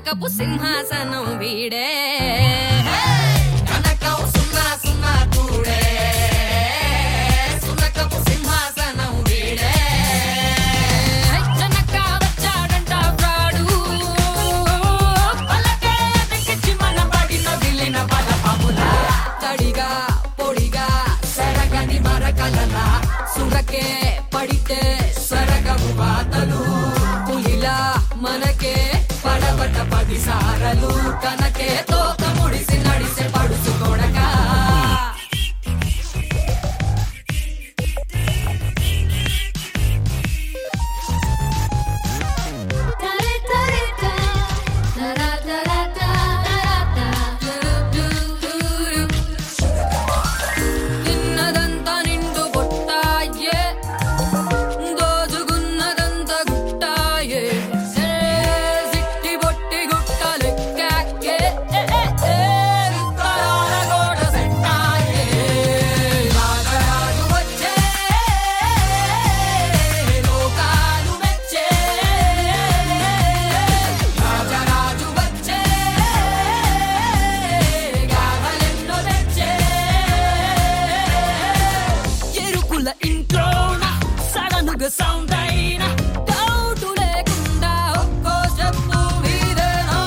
కనకపు సింహాసనం వీడే కనకం సున్నా సున్నా కూడే సునకపు సింహాసనం వీడే జనక వచ్చాడంట వాడు పలకే దక్కించి మన పడిన విలిన బలపములా తడిగా పొడిగా సరగని మరకలలా సురకే పడితే సరగము బాతలు పులిలా మనకే పడబట 10 సారలు కనకే తోక ముడిసి నడిసే పడుసు కొడక తిన్నదంతా నిండు బొట్టాయే దోచుకున్నదంతా గుట్టాయే సిట్టి బొట్టి గుట్టలెక్కాకే తరాలగోడ సెట్టాయే రాగరాజు వచ్చే లోకాలు మెచ్చే రాజరాజు వచ్చే గాథలెన్నో తెచ్చే ఎరుకుల ఇంట్లోన సడనుగా సౌండ్ అయినా డౌటు లేకుండా ఒక్కో చెప్పు మీదేనా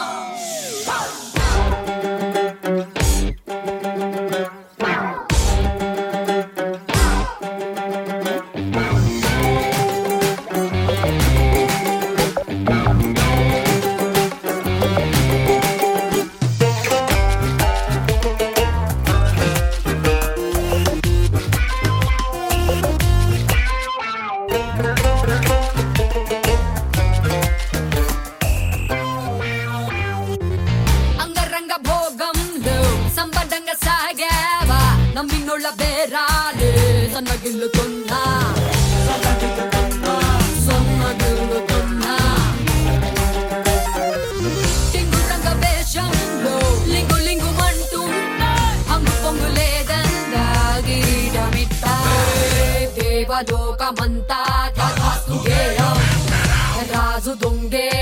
అంగరంగ భోగంలో సంబడంగా సాగావా నమ్మినోళ్ళ బేరాలే సన్నగిల్లుతున్నా సన్నగిల్లుతున్నా టింగురంగ వేషంలో లింగు లింగుమంటున్నా హంగు పొంగు లేదందా గిరీటమిట్టా దేవలోకమంతా తథాస్తు గేయం రాజు దొంగే